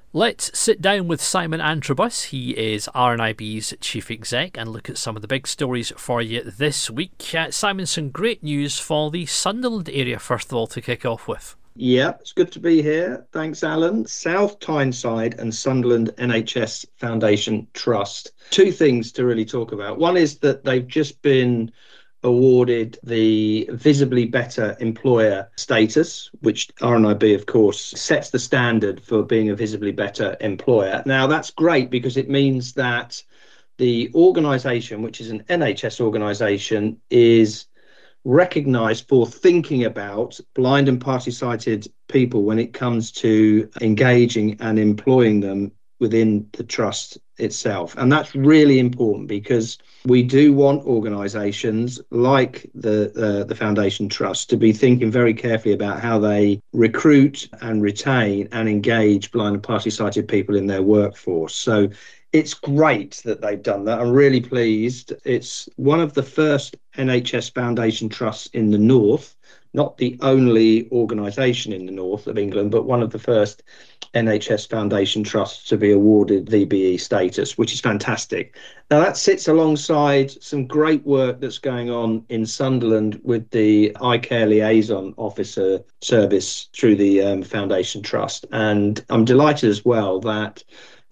Let's sit down with Simon Antrobus. He is RNIB's chief exec and look at some of the big stories for you this week. Simon, some great news for the Sunderland area, first of all, to kick off with. Yeah, it's good to be here. Thanks, Alan. South Tyneside and Sunderland NHS Foundation Trust. Two things to really talk about. One is that they've just been awarded the Visibly Better Employer status, which RNIB, of course, sets the standard for being a visibly better employer. Now, that's great because it means that the organisation, which is an NHS organisation, is recognised for thinking about blind and party sighted people when it comes to engaging and employing them within the trust itself. And that's really important because we do want organisations like the Foundation Trust to be thinking very carefully about how they recruit and retain and engage blind and party sighted people in their workforce. So it's great that they've done that. I'm really pleased. It's one of the first NHS Foundation Trusts in the North, not the only organisation in the north of England, but one of the first NHS Foundation Trusts to be awarded VBE status, which is fantastic. Now, that sits alongside some great work that's going on in Sunderland with the Eye Care Liaison Officer service through the Foundation Trust. And I'm delighted as well that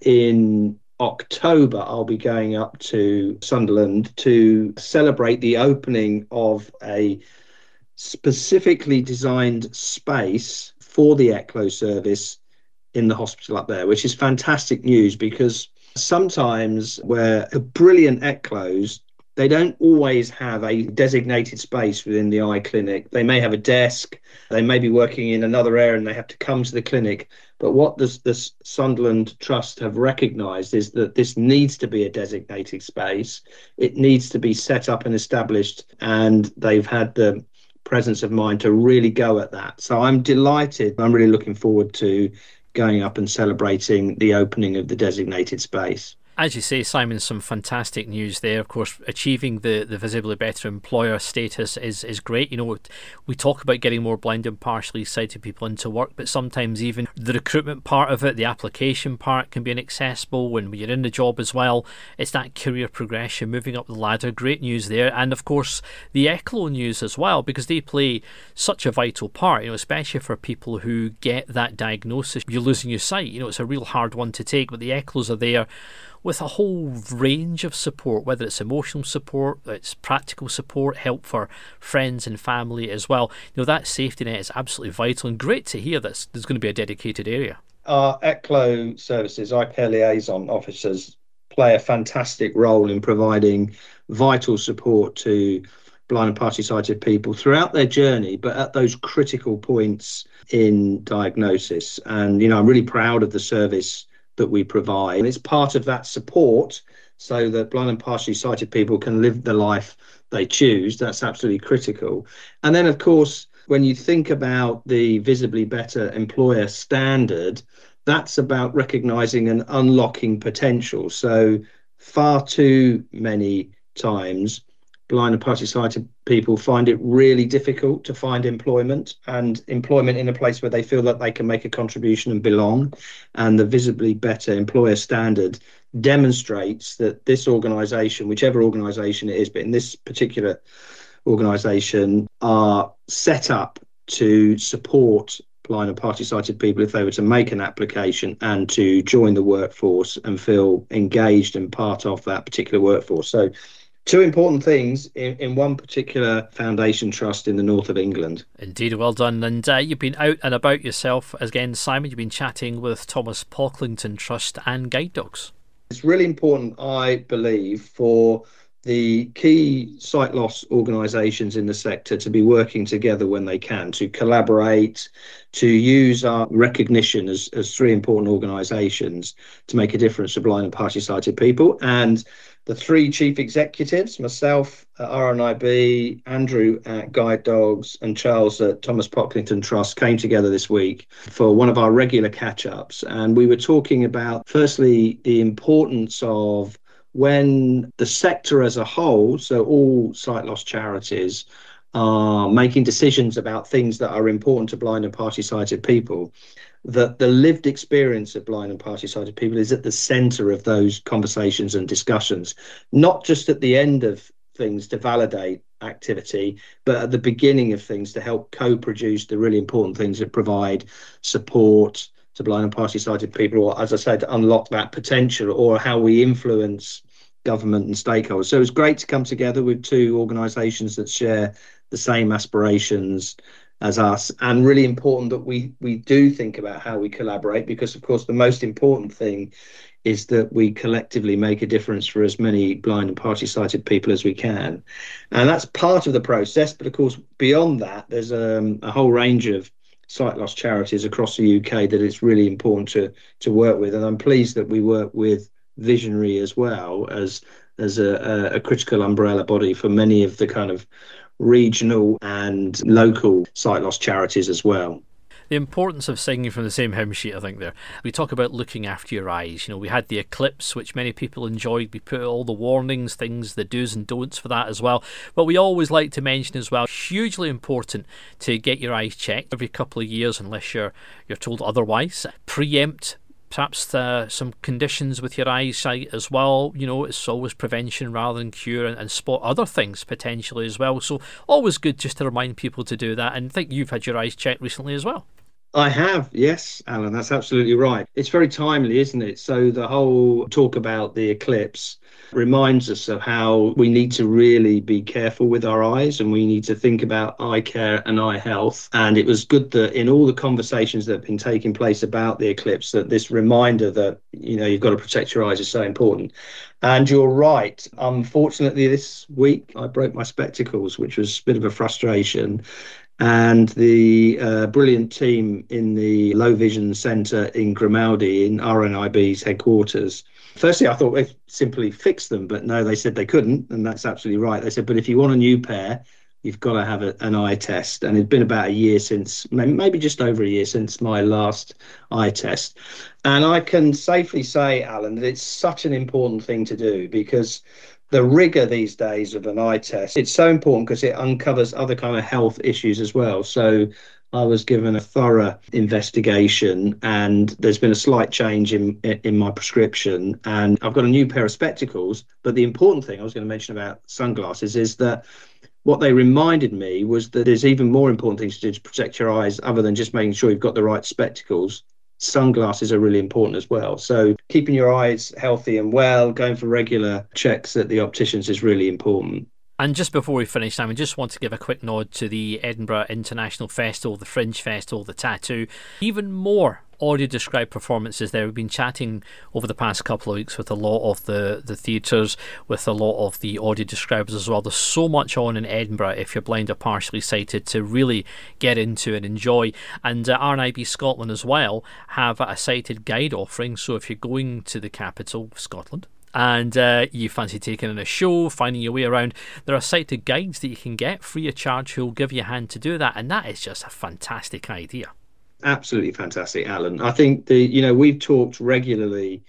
in October, I'll be going up to Sunderland to celebrate the opening of a specifically designed space for the ECLO service in the hospital up there, which is fantastic news because sometimes where brilliant ECLOs, they don't always have a designated space within the eye clinic. They may have a desk, they may be working in another area and they have to come to the clinic. But what the Sunderland Trust have recognised is that this needs to be a designated space. It needs to be set up and established, and they've had the presence of mind to really go at that. So I'm delighted. I'm really looking forward to going up and celebrating the opening of the designated space. As you say, Simon, some fantastic news there. Of course, achieving the Visibly Better Employer status is great. You know, we talk about getting more blind and partially sighted people into work, but sometimes even the recruitment part of it, the application part can be inaccessible when you're in the job as well. It's that career progression, moving up the ladder. Great news there. And of course, the ECLO news as well, because they play such a vital part, you know, especially for people who get that diagnosis. You're losing your sight. You know, it's a real hard one to take, but the ECLOs are there with a whole range of support, whether it's emotional support, it's practical support, help for friends and family as well. You know, that safety net is absolutely vital, and great to hear that there's going to be a dedicated area. Our ECLO services, Eye Care Liaison Officers, play a fantastic role in providing vital support to blind and party sighted people throughout their journey, but at those critical points in diagnosis. And, you know, I'm really proud of the service that we provide. And it's part of that support so that blind and partially sighted people can live the life they choose. That's absolutely critical. And then, of course, when you think about the Visibly Better Employer standard, that's about recognising and unlocking potential. So far too many times, blind and partially sighted people find it really difficult to find employment in a place where they feel that they can make a contribution and belong. And the Visibly Better Employer standard demonstrates that this organisation, whichever organisation it is, but in this particular organisation, are set up to support blind and party sighted people if they were to make an application and to join the workforce and feel engaged and part of that particular workforce. So two important things in one particular foundation trust in the north of England. Indeed, well done. And you've been out and about yourself again, Simon. You've been chatting with Thomas Pocklington Trust and Guide Dogs. It's really important, I believe, for the key sight loss organisations in the sector to be working together when they can, to collaborate, to use our recognition as three important organisations to make a difference to blind and partially sighted people. And the three chief executives, myself at RNIB, Andrew at Guide Dogs, and Charles at Thomas Pocklington Trust, came together this week for one of our regular catch-ups. And we were talking about, firstly, the importance of when the sector as a whole, so all sight loss charities, are making decisions about things that are important to blind and party sighted people, that the lived experience of blind and partially sighted people is at the centre of those conversations and discussions, not just at the end of things to validate activity, but at the beginning of things to help co-produce the really important things that provide support to blind and partially sighted people, or, as I said, to unlock that potential, or how we influence government and stakeholders. So it's great to come together with two organisations that share the same aspirations as us, and really important that we do think about how we collaborate, because of course the most important thing is that we collectively make a difference for as many blind and partially sighted people as we can. And that's part of the process, but of course beyond that there's a whole range of sight loss charities across the UK that it's really important to work with, and I'm pleased that we work with Visionary as well as a critical umbrella body for many of the kind of regional and local sight loss charities as well. The importance of singing from the same hymn sheet, I think there. We talk about looking after your eyes. You know, we had the eclipse, which many people enjoyed. We put all the warnings, things, the do's and don'ts for that as well. But we always like to mention as well, hugely important to get your eyes checked every couple of years, unless you're told otherwise. Preempt perhaps some conditions with your eyesight as well. You know, it's always prevention rather than cure, and spot other things potentially as well. So always good just to remind people to do that. And I think you've had your eyes checked recently as well. I have, yes, Alan, that's absolutely right. It's very timely, isn't it? So the whole talk about the eclipse reminds us of how we need to really be careful with our eyes, and we need to think about eye care and eye health. And it was good that in all the conversations that have been taking place about the eclipse, that this reminder that, you know, you've got to protect your eyes is so important. And you're right. Unfortunately, this week I broke my spectacles, which was a bit of a frustration. And the brilliant team in the Low Vision Centre in Grimaldi, in RNIB's headquarters, firstly I thought they'd simply fix them, but no, they said they couldn't, and that's absolutely right. They said, but if you want a new pair, you've got to have an eye test. And it'd been about a year since, maybe just over a year since my last eye test. And I can safely say, Alan, that it's such an important thing to do, because the rigor these days of an eye test, it's so important because it uncovers other kind of health issues as well. So I was given a thorough investigation, and there's been a slight change in my prescription, and I've got a new pair of spectacles. But the important thing I was going to mention about sunglasses is that what they reminded me was that there's even more important things to do to protect your eyes, other than just making sure you've got the right spectacles. Sunglasses are really important as well. So keeping your eyes healthy and well, going for regular checks at the opticians is really important. And just before we finish, Simon, just want to give a quick nod to the Edinburgh International Festival, the Fringe Festival, the Tattoo. Even more audio described performances there. We've been chatting over the past couple of weeks with a lot of the theatres, with a lot of the audio describers as well. There's so much on in Edinburgh if you're blind or partially sighted to really get into and enjoy. And RNIB Scotland as well have a sighted guide offering. So if you're going to the capital of Scotland and you fancy taking in a show, finding your way around, there are sighted guides that you can get free of charge who will give you a hand to do that. And that is just a fantastic idea. Absolutely fantastic, Alan. I think we've talked regularly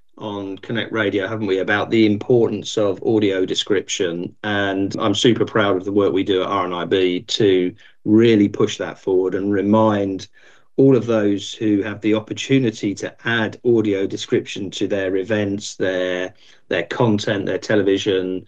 on Connect Radio, haven't we, about the importance of audio description, and I'm super proud of the work we do at RNIB to really push that forward and remind all of those who have the opportunity to add audio description to their events, their content, their television.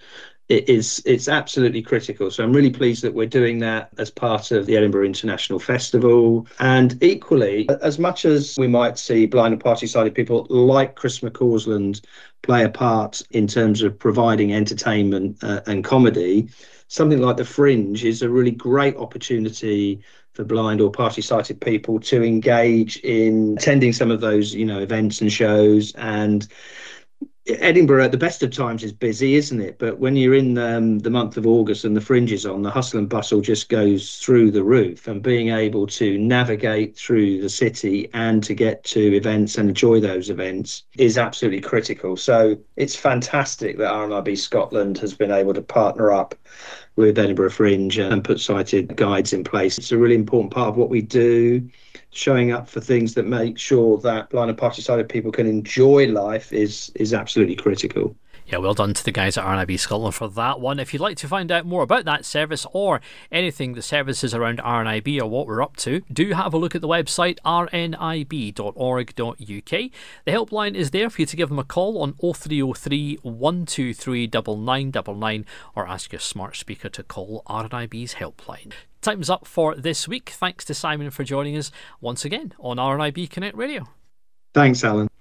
It's absolutely critical. So I'm really pleased that we're doing that as part of the Edinburgh International Festival. And equally, as much as we might see blind and partially sighted people like Chris McCausland play a part in terms of providing entertainment and comedy, something like The Fringe is a really great opportunity for blind or partially sighted people to engage in attending some of those, events and shows. And Edinburgh at the best of times is busy, isn't it? But when you're in the month of August and the Fringe is on, the hustle and bustle just goes through the roof, and being able to navigate through the city and to get to events and enjoy those events is absolutely critical. So it's fantastic that RNIB Scotland has been able to partner up with Edinburgh Fringe and put sighted guides in place. It's a really important part of what we do. Showing up for things that make sure that blind and partially sighted people can enjoy life is absolutely critical. Yeah, well done to the guys at RNIB Scotland for that one. If you'd like to find out more about that service or anything the services around RNIB or what we're up to, do have a look at the website rnib.org.uk. The helpline is there for you to give them a call on 0303 123 9999 or ask your smart speaker to call RNIB's helpline. Time's up for this week. Thanks to Simon for joining us once again on RNIB Connect Radio. Thanks, Alan.